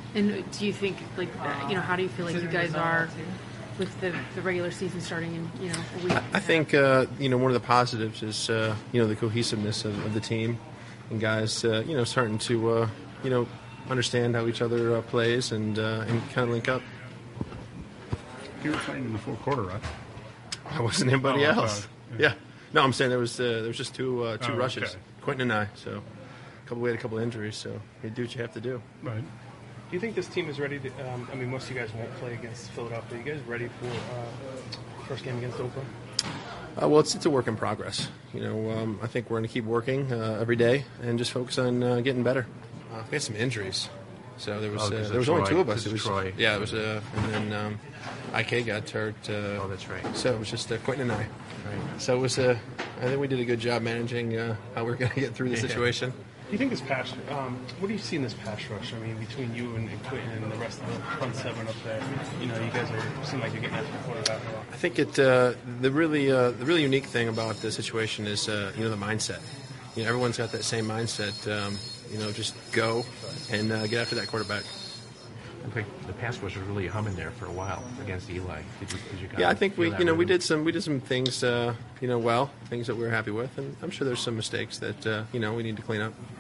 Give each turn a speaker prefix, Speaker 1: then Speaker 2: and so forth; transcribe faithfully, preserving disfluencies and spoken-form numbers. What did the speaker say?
Speaker 1: And do you think, like, uh, you know, how do you feel like you guys are with the, the regular season starting in, you know, a week?
Speaker 2: I, I think, uh, you know, one of the positives is, uh, you know, the cohesiveness of, of the team and guys, uh, you know, starting to, uh, you know, understand how each other uh, plays and uh, and kind of link up.
Speaker 3: You were playing in the fourth quarter, right?
Speaker 2: I wasn't anybody
Speaker 3: oh,
Speaker 2: else.
Speaker 3: Uh,
Speaker 2: yeah. yeah. No, I'm saying there was uh, there was just two uh, two
Speaker 3: oh,
Speaker 2: rushes,
Speaker 3: okay.
Speaker 2: Quentin and I. So, a couple we had a couple injuries, so you do what you have to do.
Speaker 3: Right.
Speaker 4: Do you think this team is ready to? Um, I mean, most of you guys won't play against Philadelphia. Are you guys ready for uh, first game against Oakland?
Speaker 2: Uh, well, it's it's a work in progress. You know, um, I think we're going to keep working uh, every day and just focus on uh, getting better. Uh, we had some injuries, so there was
Speaker 5: oh,
Speaker 2: uh, there was
Speaker 5: Troy.
Speaker 2: only two of us.
Speaker 5: It was Troy.
Speaker 2: Yeah, it was. Uh, and then um, I K got hurt. Uh,
Speaker 5: oh, that's right.
Speaker 2: So it was just uh, Quentin and I.
Speaker 5: Right.
Speaker 2: So it was. Uh, I think we did a good job managing uh, how we we're going to get through the
Speaker 5: yeah.
Speaker 2: situation.
Speaker 4: Do you think this pass? Um, what do you see in this pass rush? I mean, between you and, and Quentin and the rest of the front seven up there, you know, you guys are seem like you're getting after the quarterback a lot.
Speaker 2: I think it. Uh, the really, uh, the really unique thing about the situation is, uh, you know, the mindset. You know, everyone's got that same mindset. Um, you know, just go and uh, get after that quarterback.
Speaker 5: I think the pass rush was really humming there for a while against Eli. Did you, did you
Speaker 2: yeah, I think we, you know, we
Speaker 5: rhythm?
Speaker 2: did some, we did some things, uh, you know, well, things that we were happy with, and I'm sure there's some mistakes that, uh, you know, we need to clean up.